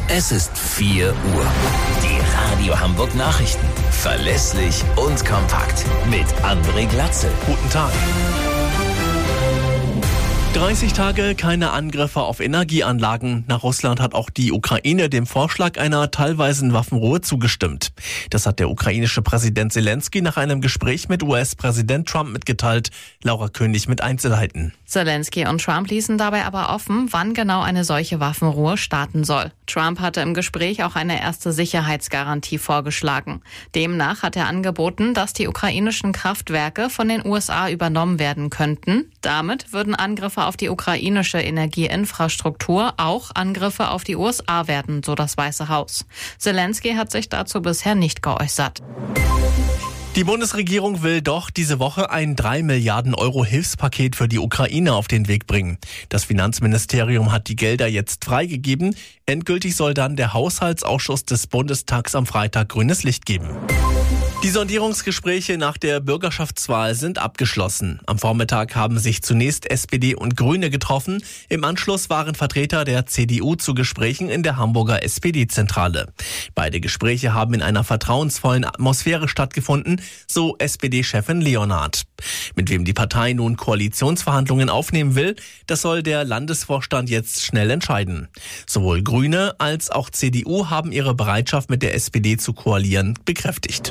Es ist 4 Uhr. Die Radio Hamburg Nachrichten. Verlässlich und kompakt. Mit André Glatzel. Guten Tag. 30 Tage keine Angriffe auf Energieanlagen. Nach Russland hat auch die Ukraine dem Vorschlag einer teilweisen Waffenruhe zugestimmt. Das hat der ukrainische Präsident Zelensky nach einem Gespräch mit US-Präsident Trump mitgeteilt. Laura König mit Einzelheiten. Zelensky und Trump ließen dabei aber offen, wann genau eine solche Waffenruhe starten soll. Trump hatte im Gespräch auch eine erste Sicherheitsgarantie vorgeschlagen. Demnach hat er angeboten, dass die ukrainischen Kraftwerke von den USA übernommen werden könnten. Damit würden Angriffe auf die ukrainische Energieinfrastruktur auch Angriffe auf die USA werden, so das Weiße Haus. Zelensky hat sich dazu bisher nicht geäußert. Die Bundesregierung will doch diese Woche ein 3 Milliarden Euro Hilfspaket für die Ukraine auf den Weg bringen. Das Finanzministerium hat die Gelder jetzt freigegeben. Endgültig soll dann der Haushaltsausschuss des Bundestags am Freitag grünes Licht geben. Die Sondierungsgespräche nach der Bürgerschaftswahl sind abgeschlossen. Am Vormittag haben sich zunächst SPD und Grüne getroffen. Im Anschluss waren Vertreter der CDU zu Gesprächen in der Hamburger SPD-Zentrale. Beide Gespräche haben in einer vertrauensvollen Atmosphäre stattgefunden, so SPD-Chefin Leonhardt. Mit wem die Partei nun Koalitionsverhandlungen aufnehmen will, das soll der Landesvorstand jetzt schnell entscheiden. Sowohl Grüne als auch CDU haben ihre Bereitschaft, mit der SPD zu koalieren, bekräftigt.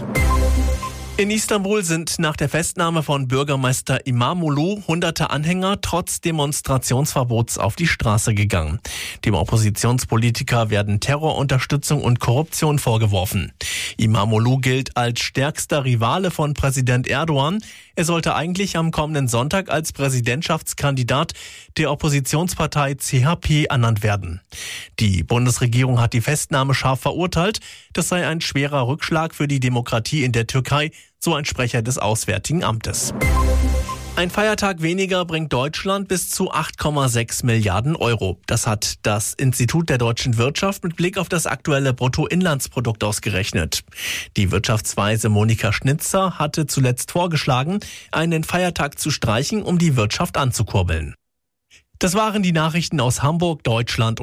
In Istanbul sind nach der Festnahme von Bürgermeister İmamoğlu hunderte Anhänger trotz Demonstrationsverbots auf die Straße gegangen. Dem Oppositionspolitiker werden Terrorunterstützung und Korruption vorgeworfen. İmamoğlu gilt als stärkster Rivale von Präsident Erdogan. Er sollte eigentlich am kommenden Sonntag als Präsidentschaftskandidat der Oppositionspartei CHP ernannt werden. Die Bundesregierung hat die Festnahme scharf verurteilt. Das sei ein schwerer Rückschlag für die Demokratie in der Türkei, so ein Sprecher des Auswärtigen Amtes. Ein Feiertag weniger bringt Deutschland bis zu 8,6 Milliarden Euro. Das hat das Institut der deutschen Wirtschaft mit Blick auf das aktuelle Bruttoinlandsprodukt ausgerechnet. Die Wirtschaftsweise Monika Schnitzer hatte zuletzt vorgeschlagen, einen Feiertag zu streichen, um die Wirtschaft anzukurbeln. Das waren die Nachrichten aus Hamburg, Deutschland